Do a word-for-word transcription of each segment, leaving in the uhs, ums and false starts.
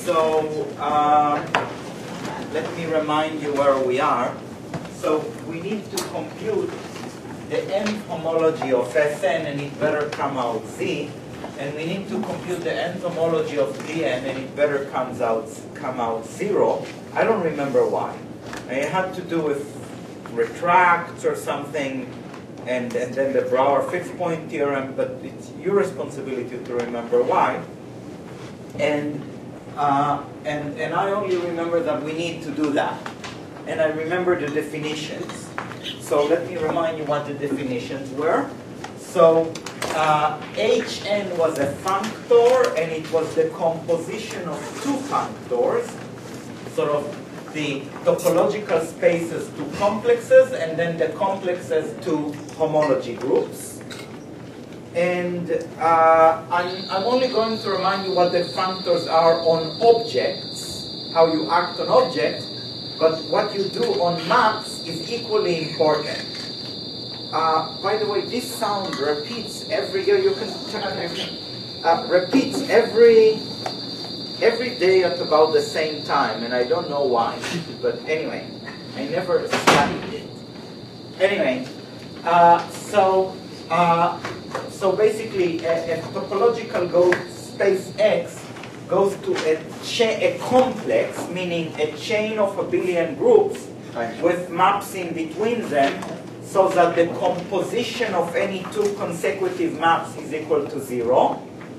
so uh, let me remind you where we are. So we need to compute the nth homology of Sn, and it better come out Z. And we need to compute the nth homology of Dn, and it better comes out come out zero. I don't remember why. It had to do with retract or something, and, and then the Brouwer fixed point theorem, but it's your responsibility to remember why. And, uh, and, and I only remember that we need to do that. And I remember the definitions. So let me remind you what the definitions were. So uh, Hn was a functor, and it was the composition of two functors, sort of the topological spaces to complexes, and then the complexes to homology groups. And uh, I'm, I'm only going to remind you what the functors are on objects, how you act on objects, but what you do on maps is equally important. Uh, by the way, this sound repeats every year. You can turn every, uh, repeats every every day at about the same time, and I don't know why. But anyway, I never studied it. Anyway, uh, so uh, so basically, a, a topological goes space X goes to a cha a complex, meaning a chain of abelian groups with maps in between them, so that the composition of any two consecutive maps is equal to zero,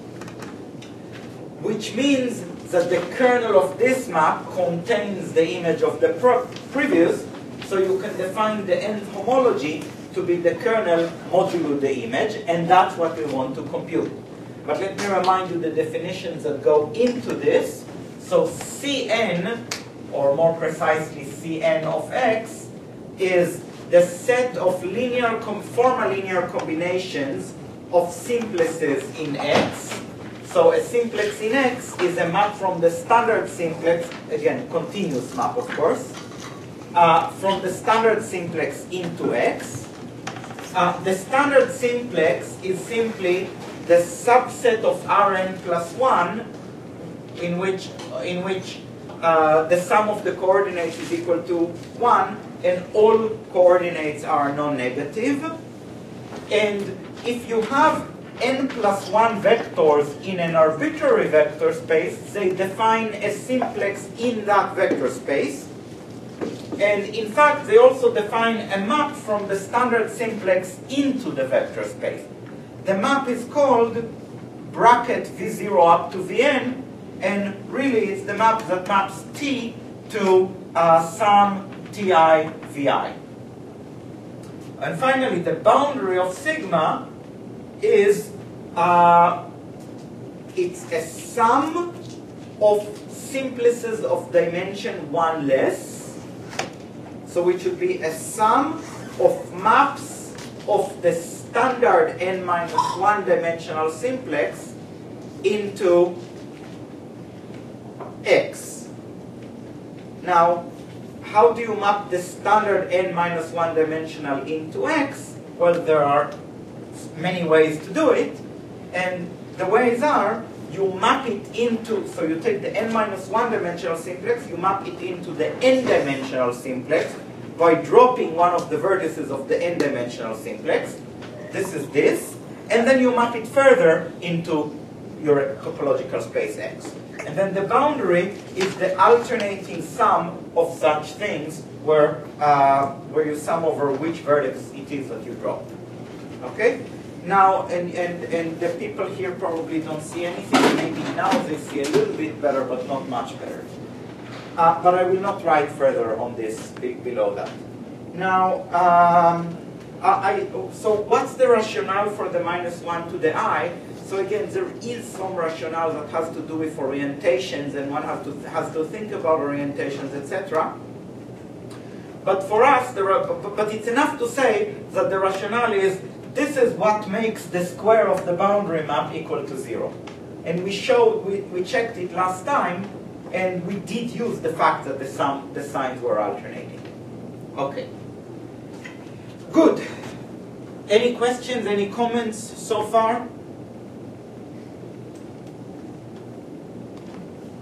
which means that the kernel of this map contains the image of the previous, so you can define the nth homology to be the kernel modulo the image, and that's what we want to compute. But let me remind you the definitions that go into this. So Cn, or more precisely Cn of x, is the set of linear, formal linear combinations of simplexes in X. So a simplex in X is a map from the standard simplex, again, continuous map, of course, uh, from the standard simplex into X. Uh, the standard simplex is simply the subset of Rn plus one, in which, in which uh, the sum of the coordinates is equal to one, and all coordinates are non-negative. And if you have n plus one vectors in an arbitrary vector space, they define a simplex in that vector space. And in fact, they also define a map from the standard simplex into the vector space. The map is called bracket v zero up to vn, and really it's the map that maps T to uh, some Ti Vi. And finally, the boundary of sigma is uh, it's a sum of simplices of dimension one less. So it should be a sum of maps of the standard n minus one dimensional simplex into X. Now, how do you map the standard n minus one dimensional into X? Well, there are many ways to do it, and the ways are, you map it into, so you take the n minus one dimensional simplex, you map it into the n dimensional simplex by dropping one of the vertices of the n dimensional simplex. This is this, and then you map it further into your topological space X. And then the boundary is the alternating sum of such things where, uh, where you sum over which vertex it is that you drop. Okay? Now, and, and, and the people here probably don't see anything. Maybe now they see a little bit better, but not much better. Uh, but I will not write further on this below that. Now, um, I, so what's the rationale for the minus one to the I? So again, there is some rationale that has to do with orientations, and one has to, has to think about orientations, et cetera. But for us, there are, but it's enough to say that the rationale is this is what makes the square of the boundary map equal to zero. And we showed, we, we checked it last time, and we did use the fact that the, sum, the signs were alternating. Okay. Good. Any questions, any comments so far?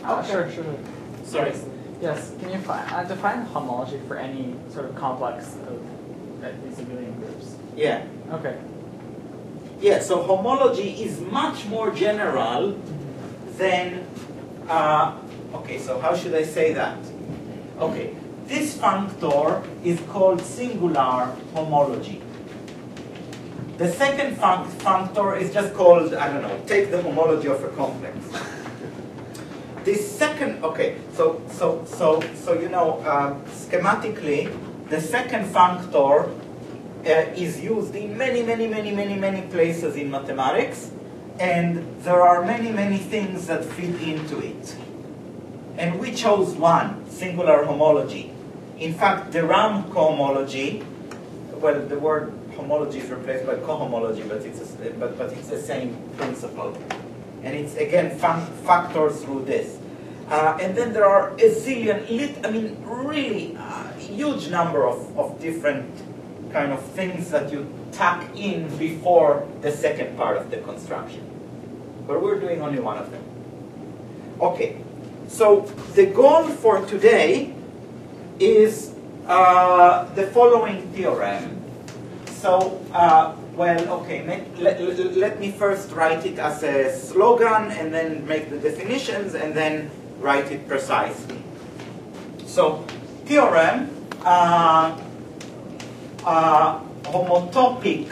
Uh, Okay. sure, sure. Sorry. Yes. Yes. Can you fi uh, define homology for any sort of complex of uh, these abelian groups? Yeah. Okay. Yeah, so homology is much more general than, uh, okay, so how should I say that? Okay, this functor is called singular homology. The second func functor is just called, I don't know, take the homology of a complex. This second, okay, so, so, so, so you know, uh, schematically, the second functor Uh, is used in many, many, many, many, many places in mathematics, and there are many, many things that fit into it. And we chose one, singular homology. In fact, de Rham cohomology, well, the word homology is replaced by cohomology, but it's, a, but, but it's the same principle. And it's, again, factors through this. Uh, and then there are a zillion, lit, I mean, really uh, huge number of, of different kind of things that you tuck in before the second part of the construction. But we're doing only one of them. Okay, so the goal for today is uh, the following theorem. So, uh, well, okay, let, let, let me first write it as a slogan and then make the definitions and then write it precisely. So, theorem, uh, Uh, homotopic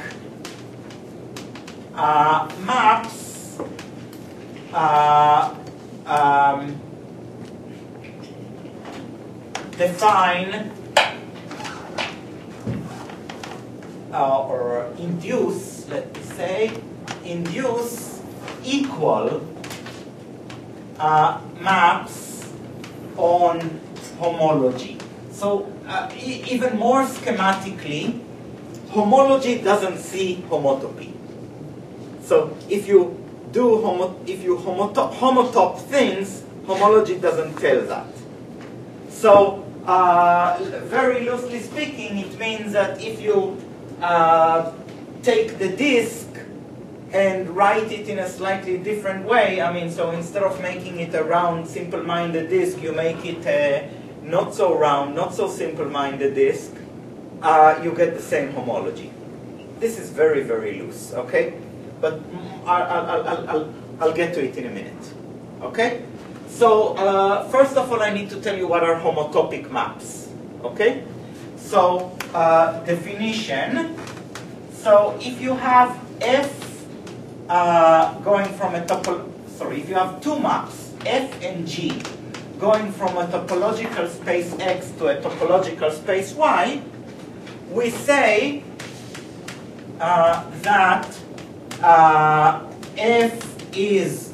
uh, maps uh, um, define uh, or induce, let's say, induce equal uh, maps on homology. So uh, e even more schematically, homology doesn't see homotopy. So if you do homo if you homotop, homotop things, homology doesn't tell that. So uh, very loosely speaking, it means that if you uh, take the disk and write it in a slightly different way, I mean, so instead of making it a round, simple-minded disk, you make it a not so round, not so simple-minded disk, uh, you get the same homology. This is very, very loose, okay? But I'll, I'll, I'll, I'll, I'll get to it in a minute, okay? So, uh, first of all, I need to tell you what are homotopic maps, okay? So, uh, definition. So, if you have F uh, going from a topol, sorry, if you have two maps, F and G, going from a topological space X to a topological space Y, we say uh, that uh, F is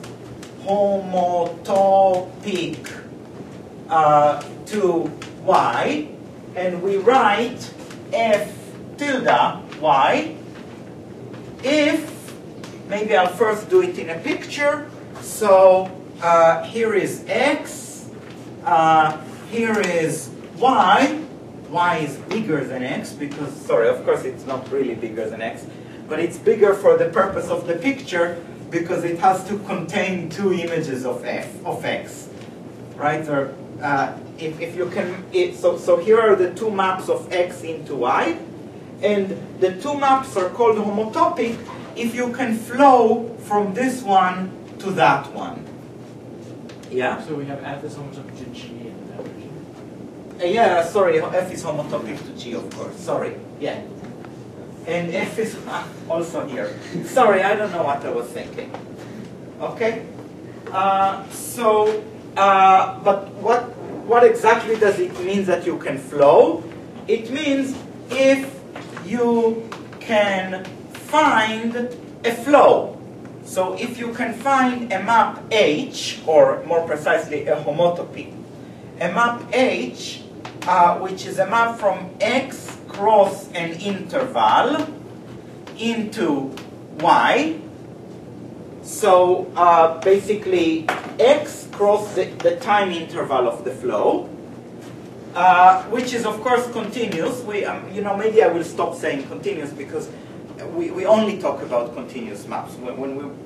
homotopic uh, to Y, and we write F tilde Y if, maybe I'll first do it in a picture, so uh, here is X, Uh, here is Y. Y is bigger than X because, sorry, of course it's not really bigger than X, but it's bigger for the purpose of the picture because it has to contain two images of F, of X, right? Or uh, if, if you can, it, so, so here are the two maps of X into Y, and the two maps are called homotopic if you can flow from this one to that one. Yeah? So we have F is homotopic to G in that region. Uh, yeah, sorry, F is homotopic to G, of course. Sorry, yeah. And F is uh, also here. Sorry, I don't know what I was thinking. Okay? Uh, so, uh, but what, what exactly does it mean that you can flow? It means if you can find a flow. So if you can find a map H, or more precisely a homotopy, a map H, uh, which is a map from X cross an interval into Y. So uh, basically X cross the, the time interval of the flow, uh, which is of course continuous. We, um, you know, maybe I will stop saying continuous because we, we only talk about continuous maps. When, when we,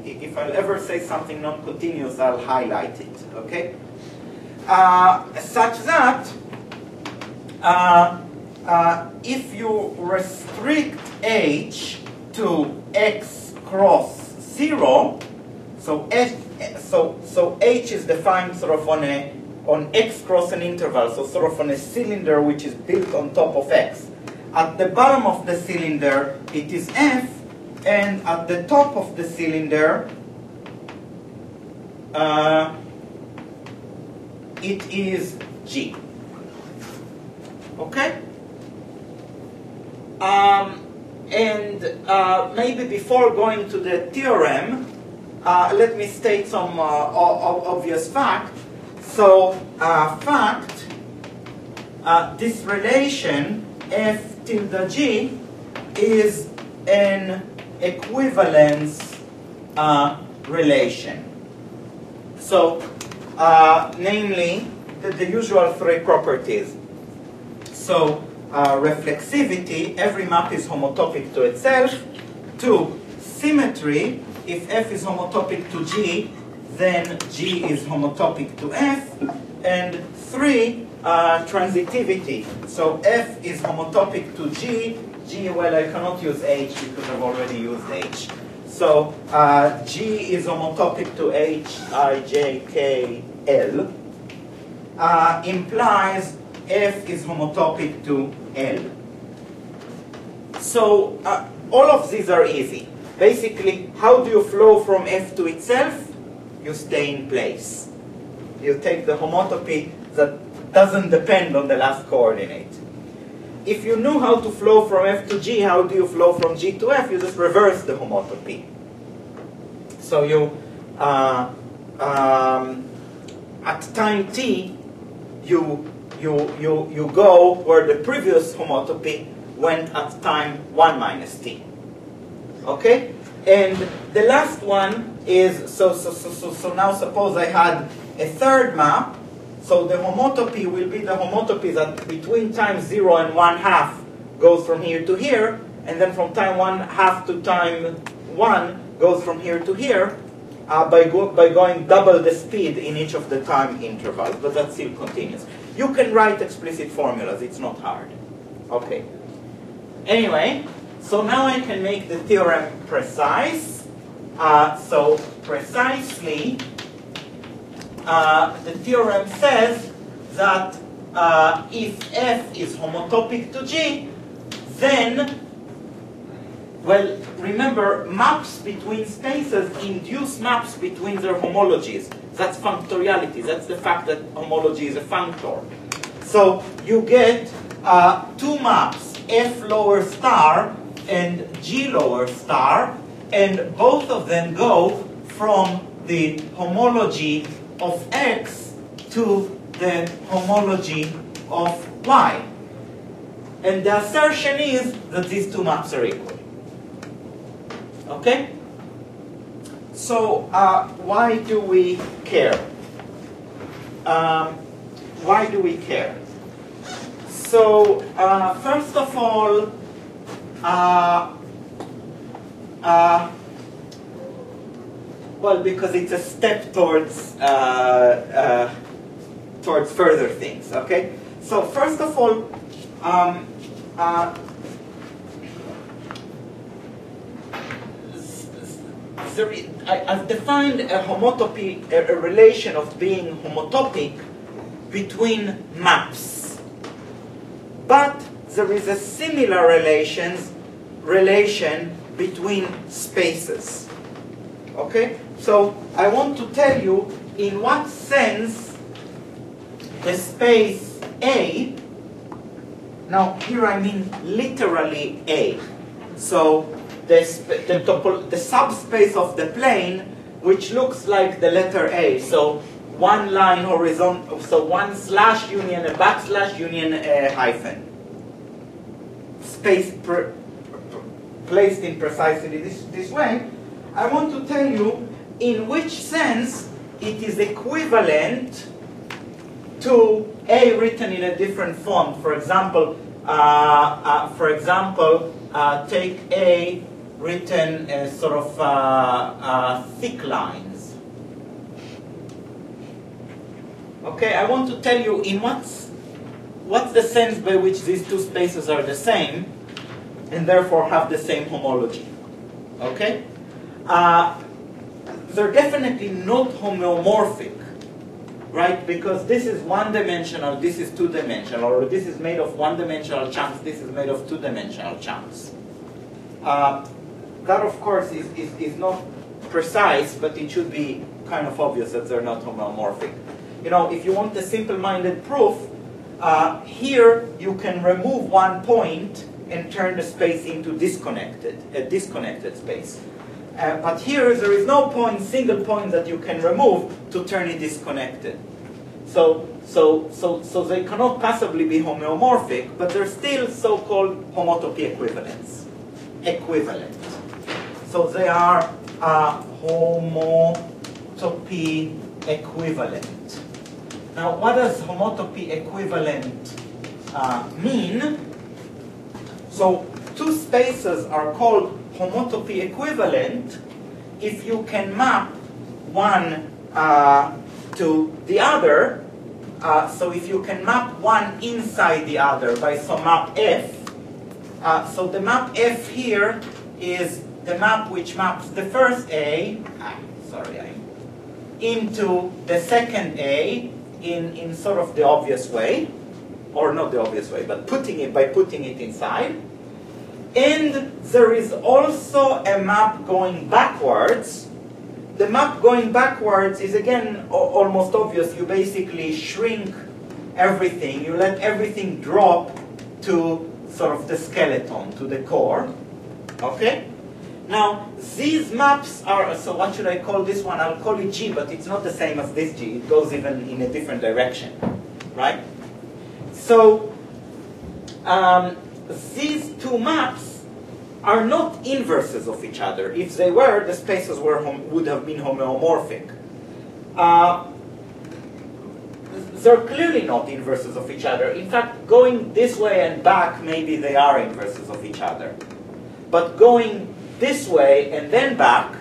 if I'll ever say something non-continuous, I'll highlight it, okay? Uh, such that uh, uh, if you restrict H to X cross zero, so H, so, so H is defined sort of on a on X cross an interval, so sort of on a cylinder which is built on top of X. At the bottom of the cylinder, it is F, and at the top of the cylinder, uh, it is G. Okay? Um, and uh, maybe before going to the theorem, uh, let me state some uh, obvious fact. So, uh, fact, uh, this relation F tilde G is an equivalence uh, relation. So, uh, namely, the, the usual three properties. So, uh, reflexivity, every map is homotopic to itself. Two, symmetry, if F is homotopic to G, then G is homotopic to F. And three, uh, transitivity. So F is homotopic to G. G, well, I cannot use H because I've already used H. So uh, G is homotopic to H, I, J, K, L. Uh, implies F is homotopic to L. So uh, all of these are easy. Basically, how do you flow from F to itself? You stay in place. You take the homotopy that doesn't depend on the last coordinate. If you knew how to flow from F to G, how do you flow from G to F? You just reverse the homotopy. So you, uh, um, at time t, you, you, you, you go where the previous homotopy went at time one minus t. Okay? And the last one is, so, so, so, so, so now suppose I had a third map, so the homotopy will be the homotopy that between time zero and one half goes from here to here, and then from time one half to time one goes from here to here, uh, by, go, by going double the speed in each of the time intervals, but that's still continuous. You can write explicit formulas, it's not hard. Okay. Anyway, so now I can make the theorem precise. Uh, so precisely, uh, the theorem says that uh, if F is homotopic to G, then, well, remember, maps between spaces induce maps between their homologies. That's functoriality. That's the fact that homology is a functor. So you get uh, two maps, F lower star and G lower star, and both of them go from the homology of X to the homology of Y. And the assertion is that these two maps are equal. Okay? So, uh, why do we care? Um, why do we care? So, uh, first of all, uh, uh, well, because it's a step towards uh, uh, towards further things. Okay. So, first of all, um, uh, I, I've defined a homotopy, a, a relation of being homotopic between maps. But there is a similar relations, relation between spaces. Okay? So I want to tell you in what sense the space A, now here I mean literally A. So the, the, topo, the subspace of the plane, which looks like the letter A. So one line horizontal, so one slash union, a backslash union, a hyphen. Space per, per, placed in precisely this, this way. I want to tell you in which sense it is equivalent to A written in a different font. For example, uh, uh, for example, uh, take A written as sort of uh, uh, thick lines. Okay, I want to tell you in what's, what's the sense by which these two spaces are the same and therefore have the same homology. Okay? Uh, they're definitely not homeomorphic, right? Because this is one-dimensional, this is two-dimensional, or this is made of one-dimensional chunks, this is made of two-dimensional chunks. Uh, that, of course, is, is, is not precise, but it should be kind of obvious that they're not homeomorphic. You know, if you want a simple-minded proof, uh, here you can remove one point and turn the space into disconnected, a disconnected space. Uh, but here there is no point, single point that you can remove to turn it disconnected. So, so, so, so they cannot possibly be homeomorphic, but they're still so-called homotopy equivalents. Equivalent. So they are uh, homotopy equivalent. Now, what does homotopy equivalent uh, mean? So, two spaces are called homotopy equivalent if you can map one uh, to the other. Uh, so if you can map one inside the other by some map F. Uh, so the map F here is the map which maps the first A, ah, sorry, I, into the second A in, in sort of the obvious way, or not the obvious way, but putting it by putting it inside. And there is also a map going backwards. The map going backwards is again almost obvious. You basically shrink everything. You let everything drop to sort of the skeleton, to the core. Okay? Now, these maps are, so what should I call this one? I'll call it G, but it's not the same as this G. It goes even in a different direction. Right? So, um, these two maps are not inverses of each other. If they were, the spaces were would have been homeomorphic. Uh, they're clearly not inverses of each other. In fact, going this way and back, maybe they are inverses of each other. But going this way and then back,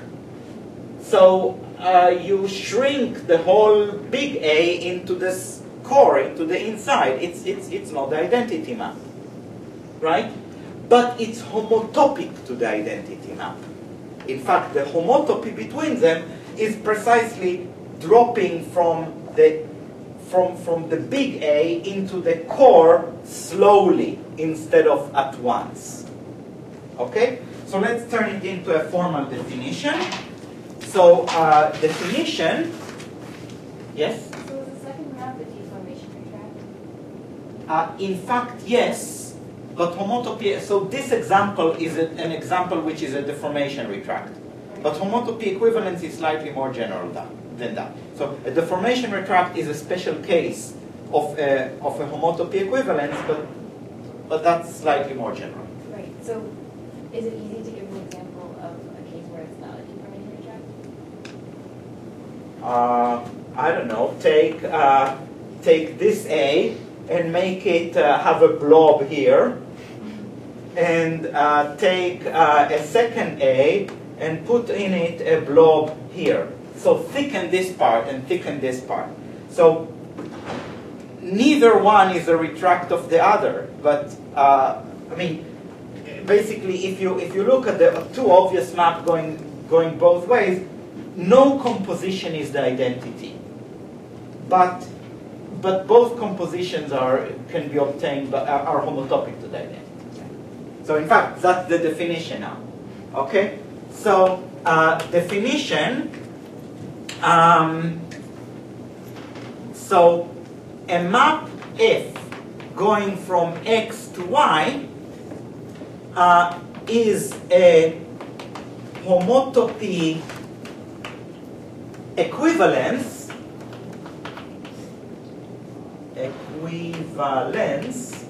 so uh, you shrink the whole big A into this core, into the inside. It's, it's, it's not the identity map. Right? But it's homotopic to the identity map. In fact, the homotopy between them is precisely dropping from the, from, from the big A into the core slowly instead of at once. Okay? So let's turn it into a formal definition. So, uh, definition, yes? So is the second map a deformation retract? Uh, in fact, yes. But homotopy, so this example is a, an example which is a deformation retract. But homotopy equivalence is slightly more general than, than that. So a deformation retract is a special case of a, of a homotopy equivalence, but, but that's slightly more general. Right. So is it easy to give an example of a case where it's not a deformation retract? Uh, I don't know. Take, uh, take this A and make it uh, have a blob here, and uh, take uh, a second A and put in it a blob here. So thicken this part and thicken this part. So neither one is a retract of the other, but uh, I mean, basically, if you if you look at the two obvious maps going going both ways, no composition is the identity, but But both compositions are can be obtained, but are, are homotopic to the identity. So in fact, that's the definition now. Okay. So uh, definition. Um, so a map F going from X to Y uh, is a homotopy equivalence. Equivalence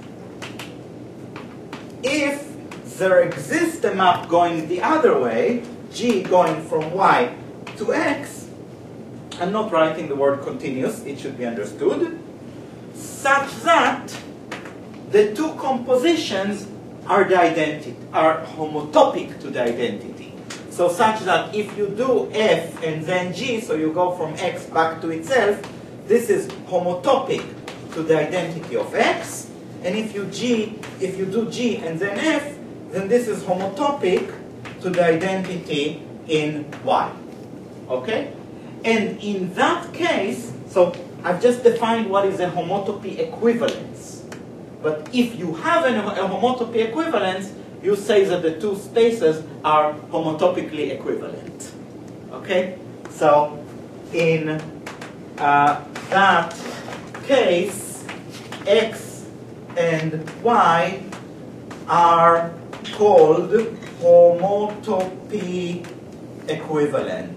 if there exists a map going the other way, G going from Y to X. I'm not writing the word continuous, it should be understood, such that the two compositions are the identity, are homotopic to the identity. So such that if you do f and then g, so you go from x back to itself, this is homotopic to the identity of x. And if you g, if you do g and then f, then this is homotopic to the identity in y. Okay? And in that case, so I've just defined what is a homotopy equivalence. But if you have an, a homotopy equivalence, you say that the two spaces are homotopically equivalent. Okay? So in uh, that case, x and y are called homotopy equivalent.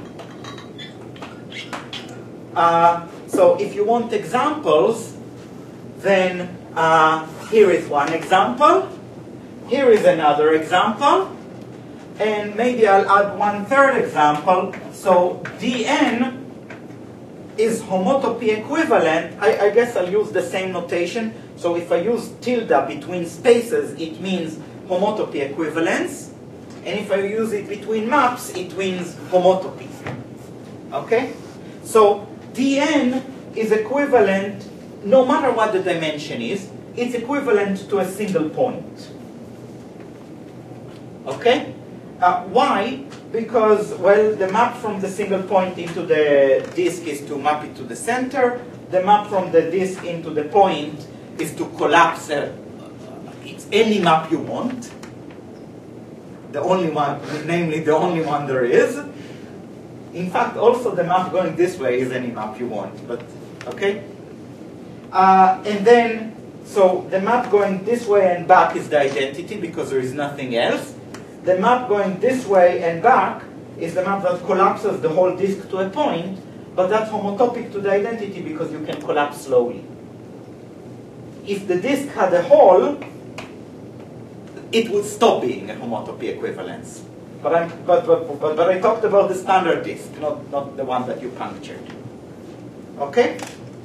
Uh, so if you want examples, then uh, here is one example. Here is another example. And maybe I'll add one third example. So Dn is homotopy equivalent. I, I guess I'll use the same notation. So if I use tilde between spaces, it means homotopy equivalence. And if I use it between maps, it means homotopy. Okay? So Dn is equivalent, no matter what the dimension is, it's equivalent to a single point. Okay? Uh, why? Because, well, the map from the single point into the disk is to map it to the center. The map from the disk into the point is to collapse it. It's any map you want. The only one, namely the only one there is. In fact, also the map going this way is any map you want. But, okay? Uh, and then, so the map going this way and back is the identity because there is nothing else. The map going this way and back is the map that collapses the whole disk to a point, but that's homotopic to the identity because you can collapse slowly. If the disk had a hole, it would stop being a homotopy equivalence. But, I'm, but, but, but, but I talked about the standard disk, not, not the one that you punctured. Okay?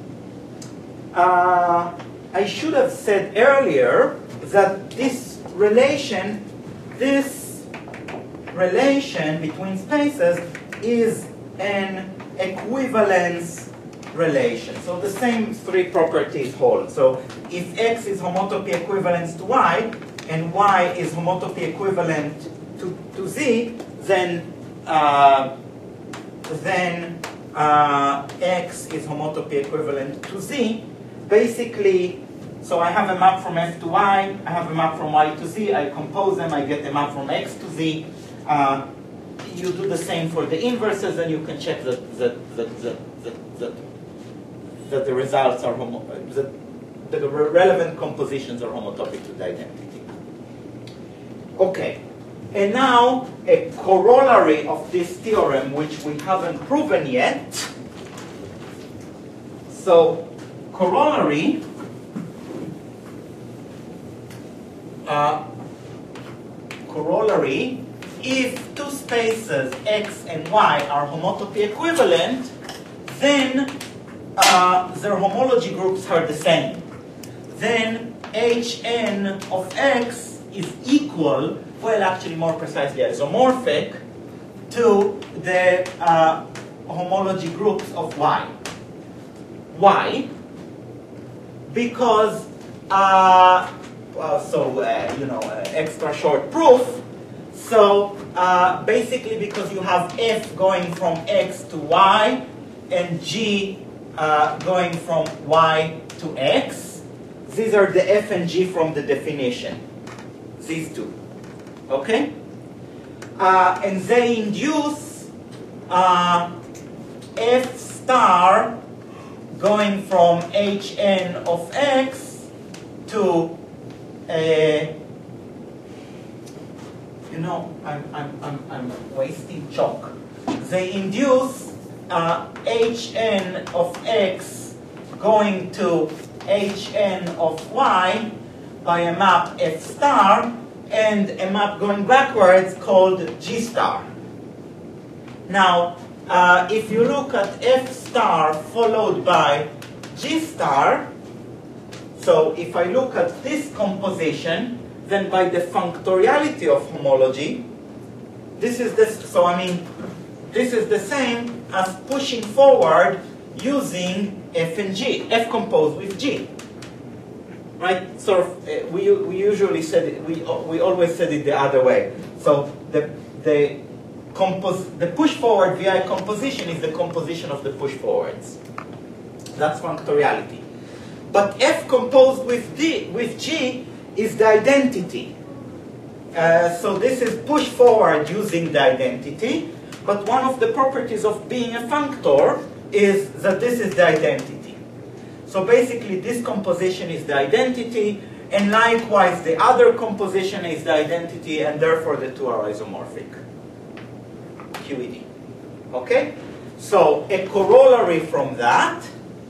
Uh, I should have said earlier that this relation, this relation between spaces is an equivalence relation. So the same three properties hold. So if x is homotopy equivalent to y, and y is homotopy equivalent to, to z, then uh, then uh, x is homotopy equivalent to z. Basically, so I have a map from f to y, I have a map from y to z, I compose them, I get a map from x to z. Uh, you do the same for the inverses, and you can check that that that that that, that, that the results are homo that the relevant compositions are homotopic to the identity. Okay, and now a corollary of this theorem, which we haven't proven yet. So corollary. Uh, corollary. If two spaces x and y are homotopy equivalent, then uh, their homology groups are the same. Then Hn of x is equal, well, actually more precisely isomorphic, to the uh, homology groups of y. Why? Because, uh, well, so, uh, you know, uh, extra short proof. So uh, basically because you have f going from x to y and g uh, going from y to x, these are the f and g from the definition, these two, okay? Uh, and they induce uh, f star going from Hn of x to a You know, I'm, I'm, I'm, I'm wasting chalk. They induce uh, Hn of x going to Hn of y by a map f star and a map going backwards called g star. Now, uh, if you look at f star followed by g star, so if I look at this composition, then by the functoriality of homology, this is this. So I mean, this is the same as pushing forward using f and g, f composed with g. Right? Sort of, uh, we we usually said it, we we always said it the other way. So the the compos the push forward V I composition is the composition of the push forwards. That's functoriality. But f composed with d with g is the identity. Uh, so this is push forward using the identity. But one of the properties of being a functor is that this is the identity. So basically this composition is the identity, and likewise the other composition is the identity, and therefore the two are isomorphic. Q E D. Okay? So a corollary from that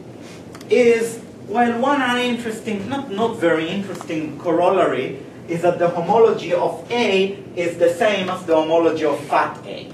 is, well, one uninteresting, not, not very interesting corollary is that the homology of A is the same as the homology of fat A.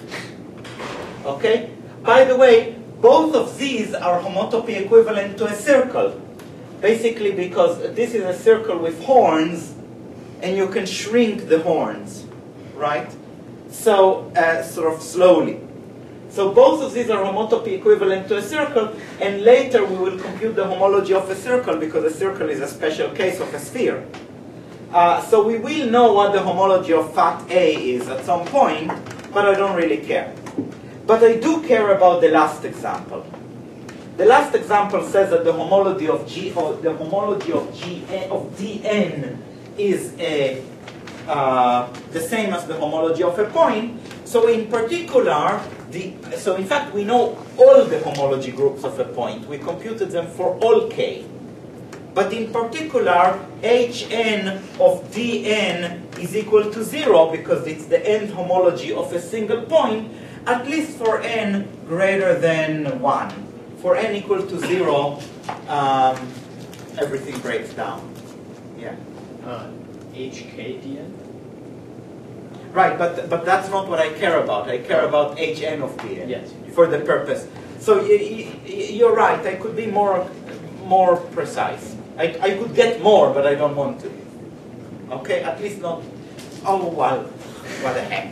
Okay? By the way, both of these are homotopy equivalent to a circle. Basically because this is a circle with horns, and you can shrink the horns, right? So, uh, sort of slowly. So both of these are homotopy equivalent to a circle, and later we will compute the homology of a circle because a circle is a special case of a sphere. Uh, so we will know what the homology of fat A is at some point, but I don't really care. But I do care about the last example. The last example says that the homology of G, or the homology of G of D N is a, uh, the same as the homology of a point. So in particular, the so in fact we know all the homology groups of a point. We computed them for all k. But in particular, Hn of Dn is equal to zero because it's the end homology of a single point, at least for n greater than one. For n equal to zero, um, everything breaks down. Yeah. Uh, H K D N? Right, but but that's not what I care about. I care about Hn of Dn. Yes. For the purpose. So y y you're right. I could be more more precise. I, I could get more, but I don't want to. Okay, at least not. Oh well, what the heck.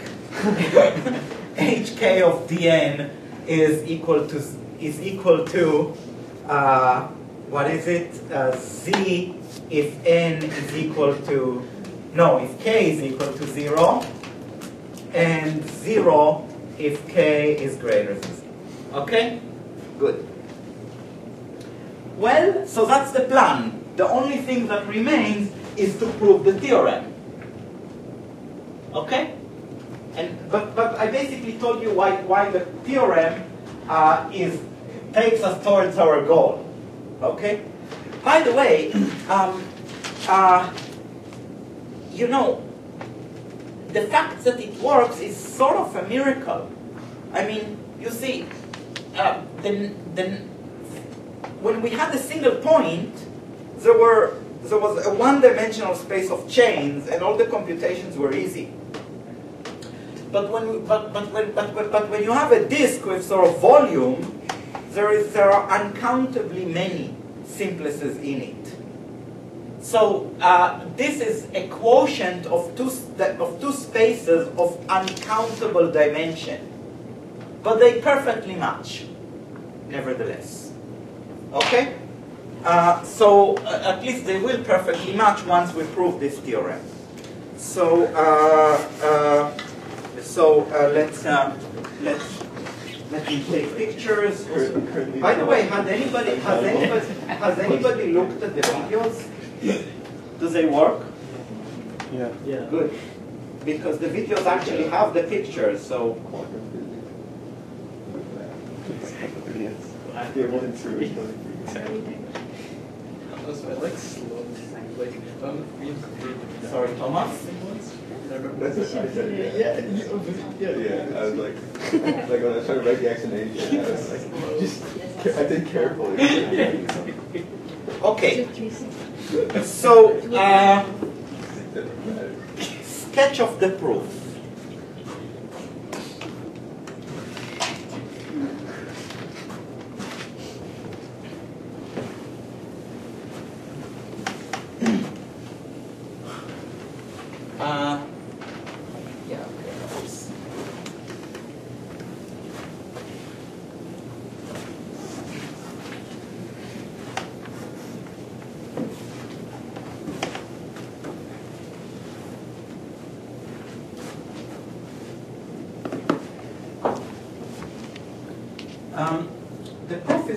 Hk of Dn is equal to is equal to uh, what is it? Uh, Z if n is equal to no if k is equal to zero, and zero if k is greater than zero. Okay, good. Well, so that's the plan. The only thing that remains is to prove the theorem. Okay? And but but I basically told you why why the theorem uh, is takes us towards our goal. Okay? By the way, um, uh, you know, the fact that it works is sort of a miracle. I mean, you see, uh, the the when we had a single point, there were there was a one-dimensional space of chains, and all the computations were easy. But when we, but but when but, but but when you have a disk with sort of volume, there is there are uncountably many simplices in it. So uh, this is a quotient of two of two spaces of uncountable dimension, but they perfectly match, nevertheless. Okay? Uh, so uh, at least they will perfectly match once we prove this theorem. So uh, uh, so uh, let's uh, let's let me take pictures. By the way, has anybody has anybody has anybody looked at the videos? Do they work? Yeah. Yeah. Good, because the videos actually have the pictures. So. Yeah, one, two, three. Also, I like slow, like, um, we Sorry, Thomas. That's what I said. Yeah, yeah, yeah. I was like, like when I was trying to write the explanation, I was like, just, I did carefully. Okay. So, uh, sketch of the proof.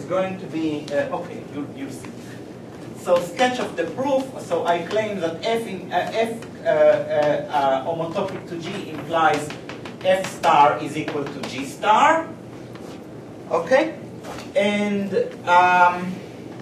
going to be, uh, okay, you, you see. So sketch of the proof, so I claim that F, in, uh, F uh, uh, uh, homotopic to G implies F star is equal to G star. Okay? And um,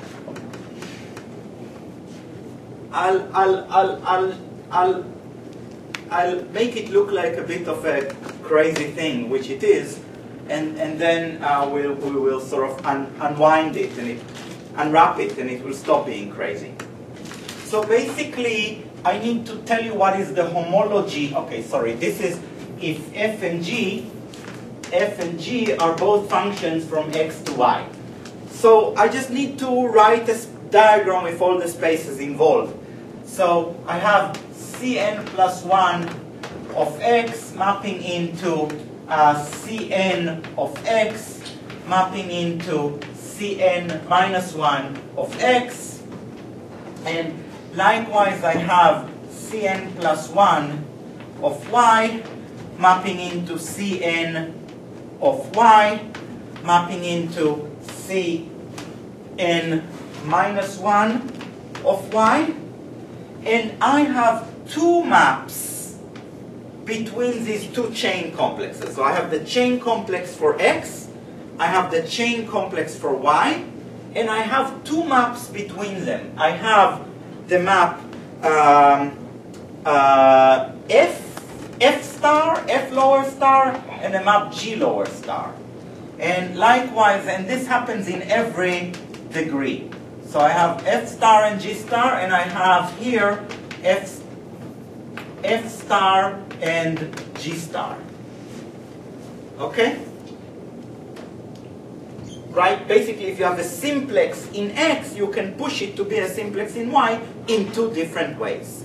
I'll, I'll, I'll, I'll, I'll, I'll make it look like a bit of a crazy thing, which it is, and, and then uh, we'll, we will sort of un, unwind it and it unwrap it, and it will stop being crazy. So basically, I need to tell you what is the homology. Okay, sorry, this is if f and g, f and g are both functions from x to y. So I just need to write a diagram with all the spaces involved. So I have Cn plus one of x mapping into uh, Cn of x mapping into Cn minus one of x, and likewise I have Cn plus one of y mapping into Cn of y mapping into Cn minus one of y, and I have two maps between these two chain complexes. So I have the chain complex for x, I have the chain complex for y, and I have two maps between them. I have the map um, uh, f, f star, f lower star, and the map g lower star. And likewise, and this happens in every degree. So I have f star and g star, and I have here f, f star and g star. Okay? Right? Basically, if you have a simplex in x, you can push it to be a simplex in y in two different ways.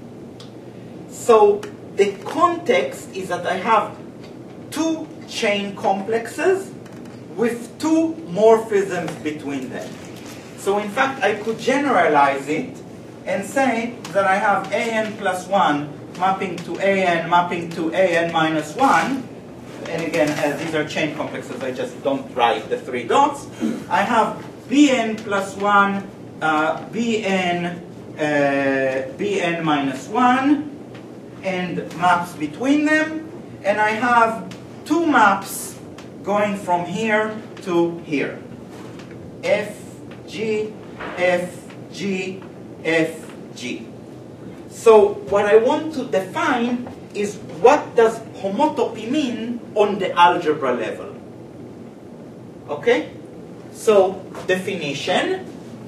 So the context is that I have two chain complexes with two morphisms between them. So in fact, I could generalize it and say that I have an plus one mapping to an mapping to an minus one. And again, as these are chain complexes, I just don't write the three dots. I have bn plus one, uh, bn, uh, bn minus one, and maps between them. And I have two maps going from here to here. F, G, F, G, F, G. So what I want to define is what does homotopy mean on the algebra level. Okay? So, definition.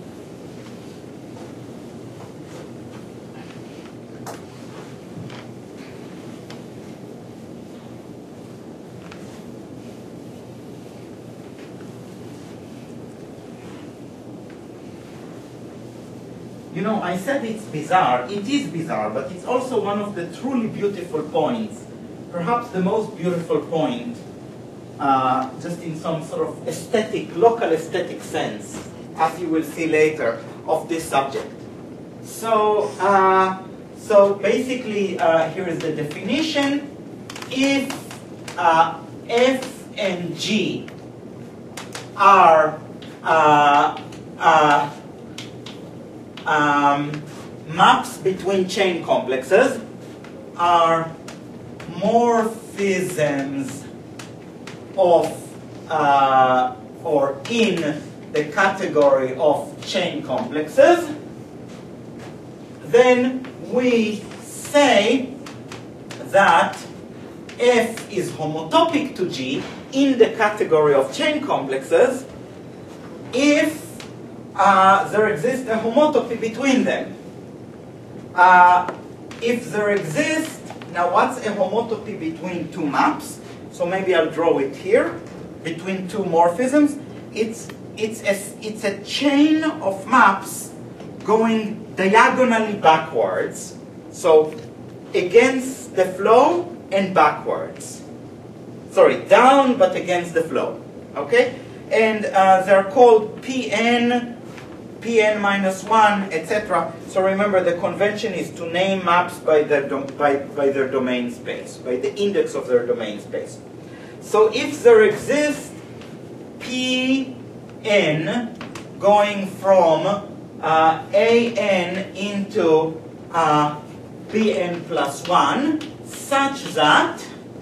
You know, I said it's bizarre. It is bizarre, but it's also one of the truly beautiful points. Perhaps the most beautiful point, uh, just in some sort of aesthetic, local aesthetic sense, as you will see later, of this subject. So, uh, so basically, uh, here is the definition. If uh, F and G are uh, uh, Um, maps between chain complexes, are morphisms of uh, or in the category of chain complexes, then we say that F is homotopic to G in the category of chain complexes if Uh, there exists a homotopy between them. Uh, if there exists, now what's a homotopy between two maps? So maybe I'll draw it here, between two morphisms. It's, it's, a, it's a chain of maps going diagonally backwards. So against the flow and backwards. Sorry, down but against the flow. Okay? And uh, they're called P N, Pn minus one, et cetera. So remember, the convention is to name maps by their, by, by their domain space, by the index of their domain space. So if there exists P n going from uh, A n into uh, Bn plus one such that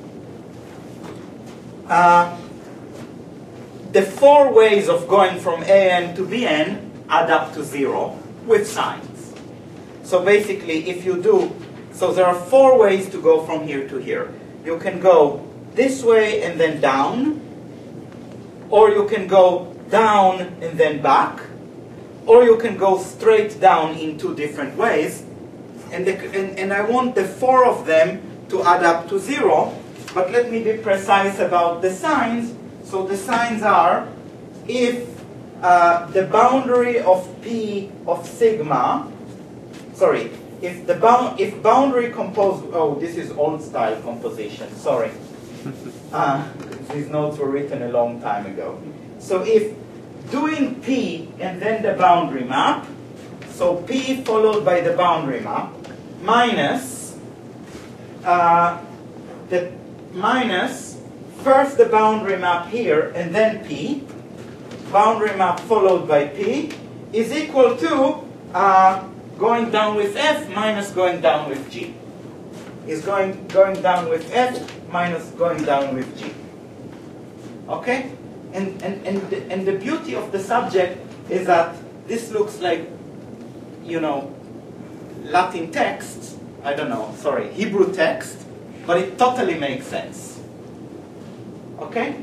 uh, the four ways of going from A n to B n add up to zero with signs. So basically, if you do, so there are four ways to go from here to here. You can go this way and then down, or you can go down and then back, or you can go straight down in two different ways. And, the, and, and I want the four of them to add up to zero, but let me be precise about the signs. So the signs are, if uh, the boundary of P of sigma, sorry, if the bound, if boundary composed, oh, this is old style composition, sorry. Uh, these notes were written a long time ago. So if doing P and then the boundary map, so P followed by the boundary map, minus uh, the minus first the boundary map here and then P, boundary map followed by P, is equal to uh, going down with F minus going down with G. Is going going down with F minus going down with G. Okay? And and and the, and the beauty of the subject is that this looks like, you know, Latin text, I don't know, sorry, Hebrew text, but it totally makes sense. Okay?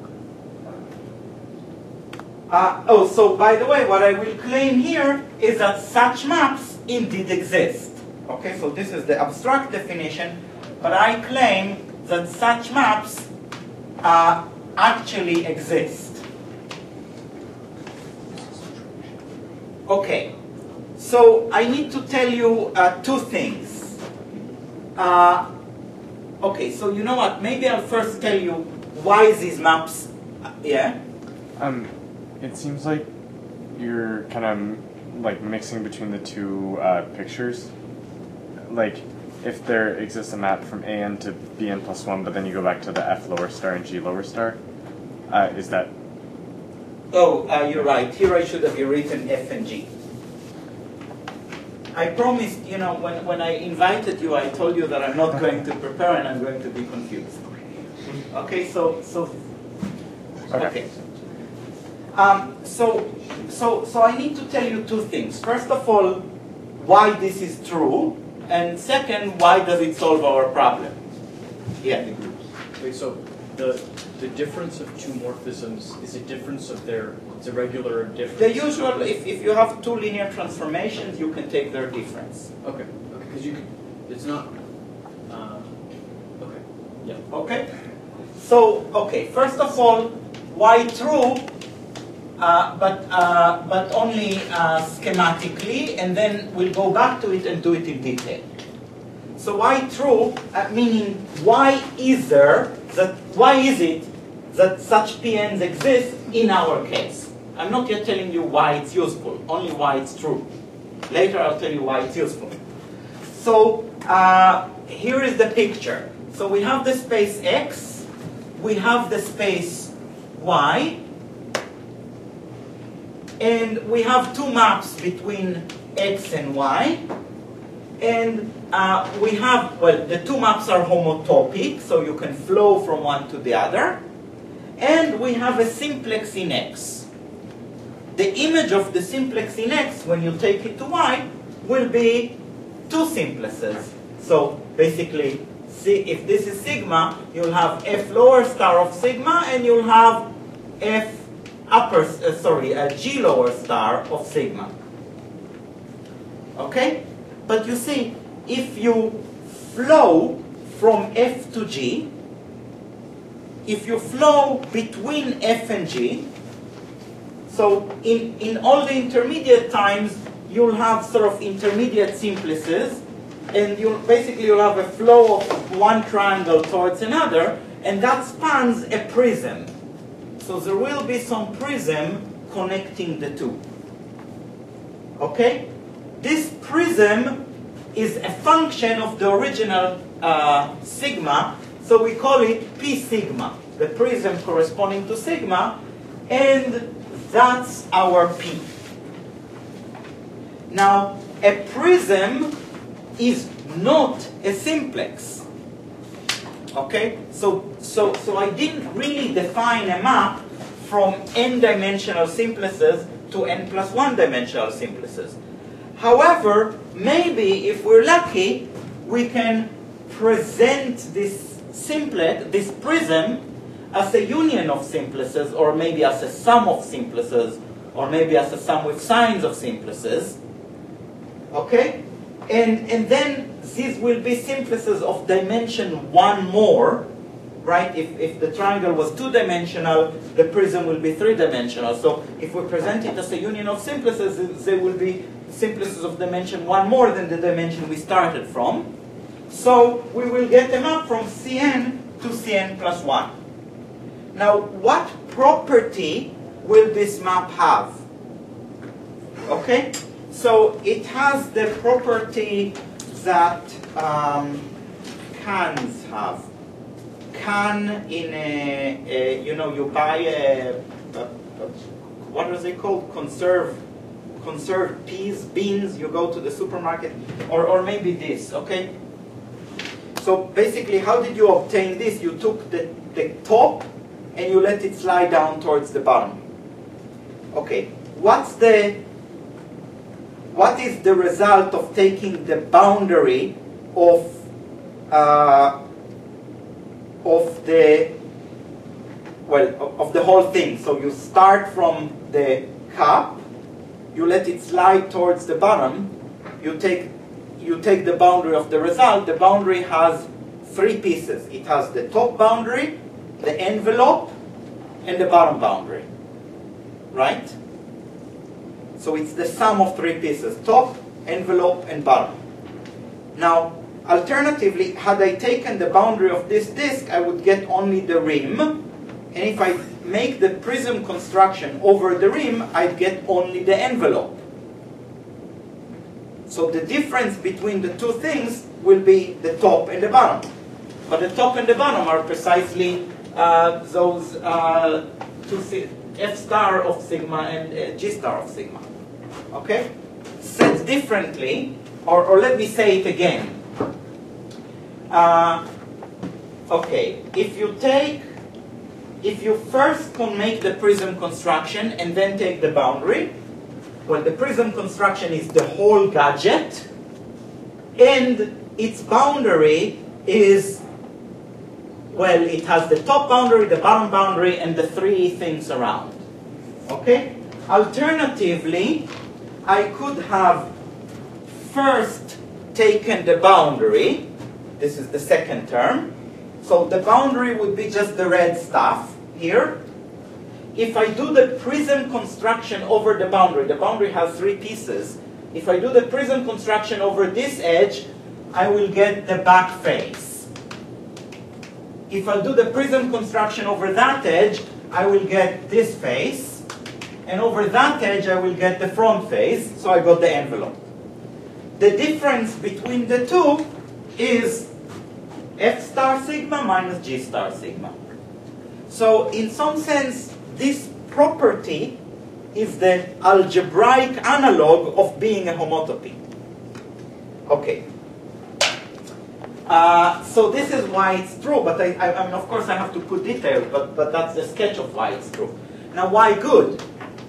Uh, oh, so by the way, what I will claim here is that such maps indeed exist. Okay, so this is the abstract definition, but I claim that such maps uh, actually exist. Okay, so I need to tell you uh, two things. Uh, okay, so you know what? Maybe I'll first tell you why these maps. Uh, yeah. Um, it seems like you're kind of like mixing between the two uh, pictures. Like, if there exists a map from A n to B n plus one, but then you go back to the F lower star and G lower star, uh, is that? Oh, uh, you're right. Here I should have written F and G. I promised, you know, when, when I invited you, I told you that I'm not going to prepare and I'm going to be confused. Okay, so, so, Okay. okay. Um, so, so, so I need to tell you two things. First of all, why this is true, and second, why does it solve our problem? Yeah. Wait, so the the difference of two morphisms is a difference of their, it's a regular difference? The usual, if, if you have two linear transformations, you can take their difference. Okay, okay, because you could, it's not, uh, okay, yeah. Okay? So, okay, first of all, why true, uh, but, uh, but only uh, schematically, and then we'll go back to it and do it in detail. So why true, uh, meaning why is there, that, why is it that such P Ns exist in our case? I'm not yet telling you why it's useful, only why it's true. Later I'll tell you why it's useful. So uh, here is the picture. So we have the space X, we have the space Y, and we have two maps between X and Y. And uh, we have, well, the two maps are homotopic, so you can flow from one to the other. And we have a simplex in X. The image of the simplex in X, when you take it to Y, will be two simplexes. So basically, see, if this is sigma, you'll have F lower star of sigma, and you'll have F upper, uh, sorry, a G lower star of sigma. Okay? But you see, if you flow from F to G, if you flow between F and G, so in, in all the intermediate times, you'll have sort of intermediate simplices, and you'll basically you'll have a flow of one triangle towards another, and that spans a prism. So there will be some prism connecting the two. Okay? This prism is a function of the original uh, sigma, so we call it P sigma, the prism corresponding to sigma, and That's our P. Now, a prism is not a simplex. Okay? So, so, so I didn't really define a map from n-dimensional simplices to n plus one dimensional simplices. However, maybe if we're lucky, we can present this simplex, this prism, as a union of simplices, or maybe as a sum of simplices, or maybe as a sum with signs of simplices. Okay? And, and then these will be simplices of dimension one more, right? If, if the triangle was two-dimensional, the prism will be three-dimensional. So if we present it as a union of simplices, they will be simplices of dimension one more than the dimension we started from. So we will get them up from Cn to Cn plus one. Now, what property will this map have? Okay? So it has the property that um, cans have. Can in a, a, you know, you buy a, a, a what is it called? Conserve, conserved peas, beans, you go to the supermarket, or, or maybe this, okay? So basically, how did you obtain this? You took the, the top and you let it slide down towards the bottom. Okay, what's the, what is the result of taking the boundary of, uh, of the, well, of the whole thing? So you start from the cup, you let it slide towards the bottom, you take, you take the boundary of the result. The boundary has three pieces. It has the top boundary, the envelope, and the bottom boundary, right? So it's the sum of three pieces, top, envelope, and bottom. Now, alternatively, had I taken the boundary of this disk, I would get only the rim, and if I make the prism construction over the rim, I'd get only the envelope. So the difference between the two things will be the top and the bottom. But the top and the bottom are precisely uh, those uh, two, F star of sigma and uh, G star of sigma. Okay? Said differently, or, or let me say it again. Uh, okay, if you take, if you first can make the prism construction and then take the boundary, well, the prism construction is the whole gadget, and its boundary is, well, it has the top boundary, the bottom boundary, and the three things around. Okay? Alternatively, I could have first taken the boundary. This is the second term. So the boundary would be just the red stuff here. If I do the prism construction over the boundary, the boundary has three pieces. If I do the prism construction over this edge, I will get the back face. If I do the prism construction over that edge, I will get this face. And over that edge, I will get the front face. So I got the envelope. The difference between the two is F star sigma minus G star sigma. So in some sense, this property is the algebraic analog of being a homotopy. Okay. Uh, so this is why it's true, but I, I, I mean, of course I have to put details, but, but that's the sketch of why it's true. Now, why good?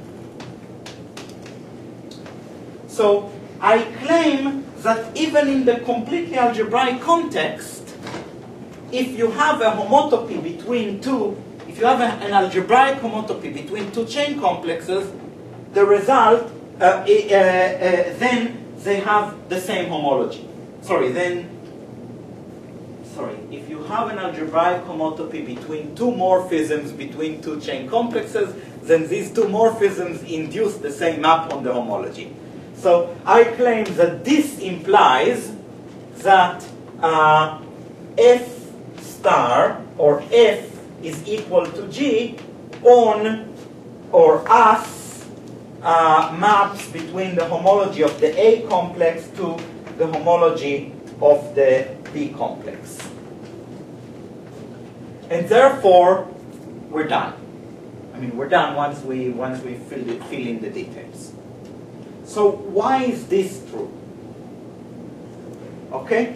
So I claim that even in the completely algebraic context, if you have a homotopy between two, if you have a, an algebraic homotopy between two chain complexes, the result, uh, uh, uh, then they have the same homology. Sorry, then, sorry, if you have an algebraic homotopy between two morphisms between two chain complexes, then these two morphisms induce the same map on the homology. So I claim that this implies that uh, F star, or F, is equal to G on, or as, uh, maps between the homology of the A complex to the homology of the B complex. And therefore, we're done. I mean, we're done once we once we fill it, fill in the details. So why is this true? Okay.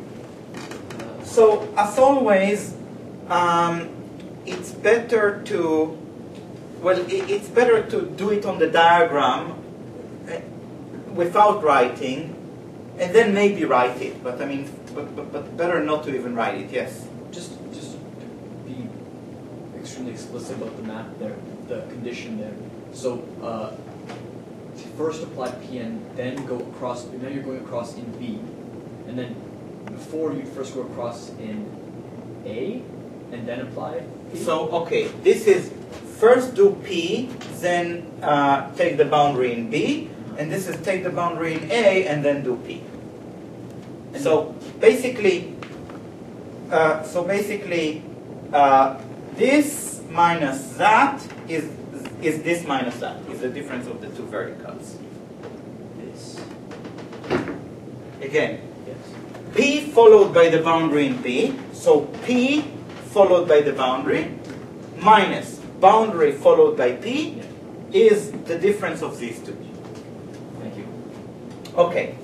So as always, um, it's better to well, it, it's better to do it on the diagram uh, without writing, and then maybe write it. But I mean, but, but but better not to even write it. Yes. Just just to be extremely explicit about the map there, the condition there. So uh, first apply P N, then go across. Now you're going across in B, and then before you first go across in A, and then apply P. So okay, this is first do P, then uh, take the boundary in B, and this is take the boundary in A and then do P. And So basically, uh, so basically, uh, this minus that is is this minus that is the difference of the two verticals. This. Again, Yes. P followed by the boundary in B, so P followed by the boundary minus boundary followed by P Yeah. is the difference of these two. Thank you. Okay.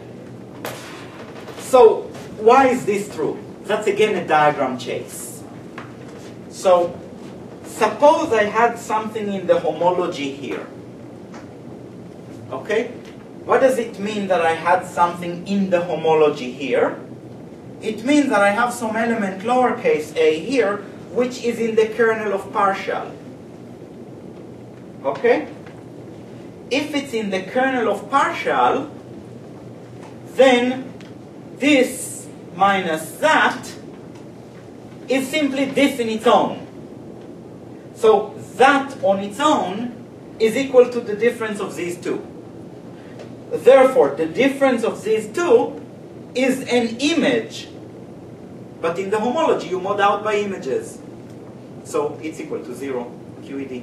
So why is this true? That's again a diagram chase. So suppose I had something in the homology here. Okay? What does it mean that I had something in the homology here? It means that I have some element lowercase a here, which is in the kernel of partial. Okay? If it's in the kernel of partial, then this minus that is simply this in its own. So that on its own is equal to the difference of these two. Therefore, the difference of these two is an image. But in the homology, you mod out by images. So it's equal to zero, Q E D.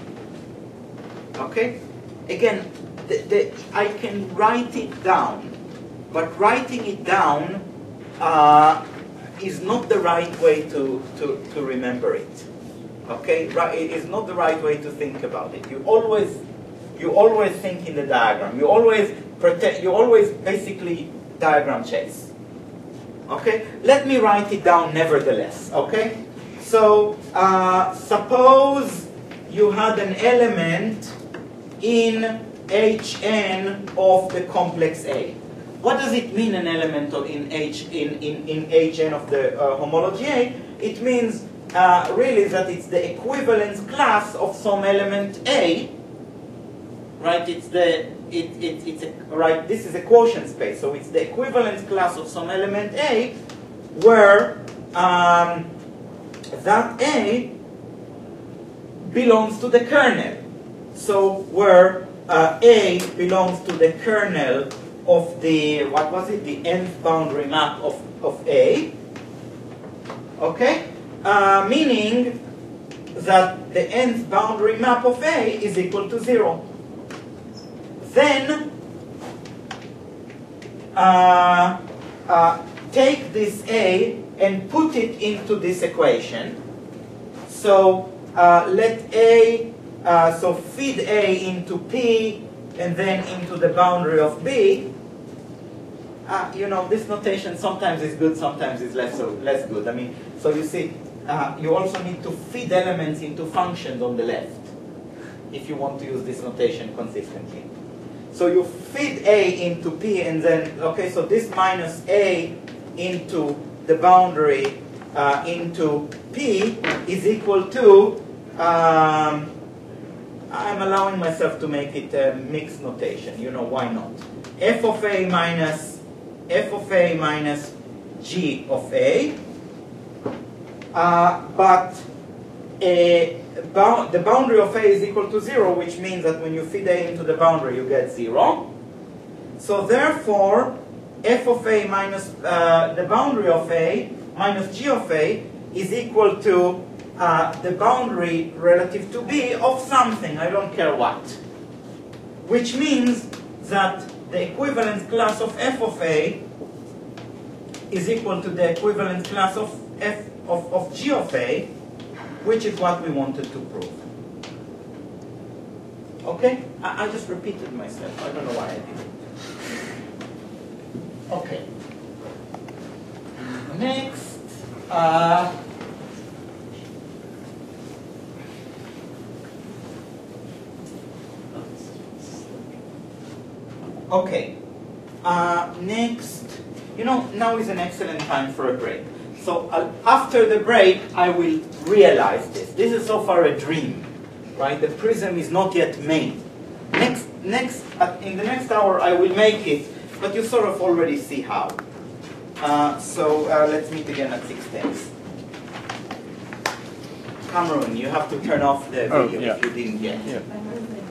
Okay? Again, the, the, I can write it down. But writing it down uh, is not the right way to, to, to remember it. Okay? Right, it is not the right way to think about it. You always, you always think in the diagram. You always protect, you always basically diagram chase. Okay? Let me write it down nevertheless. Okay? So, uh, suppose you had an element in H N of the complex A. What does it mean, an element of in H in, in, in H N of the uh, homology A? It means uh, really that it's the equivalence class of some element A, right? It's the it, it it's a, right. This is a quotient space, so it's the equivalence class of some element A, where um, that A belongs to the kernel. So where uh, A belongs to the kernel of the, what was it, the nth boundary map of, of A, okay? Uh, meaning that the nth boundary map of A is equal to zero. Then, uh, uh, take this A and put it into this equation. So, uh, let A, uh, so feed A into P, and then into the boundary of B. Uh, you know, this notation sometimes is good, sometimes is less so less good. I mean, so you see, uh, you also need to feed elements into functions on the left if you want to use this notation consistently. So you feed A into P, and then, okay, so this minus A into the boundary uh, into P is equal to, um, I'm allowing myself to make it a mixed notation. You know, why not? F of A minus F of A minus G of A, uh, but a bound, the boundary of A is equal to zero, which means that when you feed A into the boundary, you get zero. So therefore, F of A minus uh, the boundary of A minus G of A is equal to uh, the boundary relative to B of something, I don't care what. Which means that the equivalence class of F of A is equal to the equivalence class of F of, of G of A, which is what we wanted to prove. Okay? I, I just repeated myself. I don't know why I did it. Okay. Next, uh, okay. Uh, next, you know, now is an excellent time for a break. So uh, after the break, I will realize this. This is so far a dream, right? The prism is not yet made. Next, next, uh, in the next hour, I will make it, but you sort of already see how. Uh, so uh, let's meet again at six ten. Cameron, you have to turn off the video Oh, yeah. if you didn't get. Yeah. My husband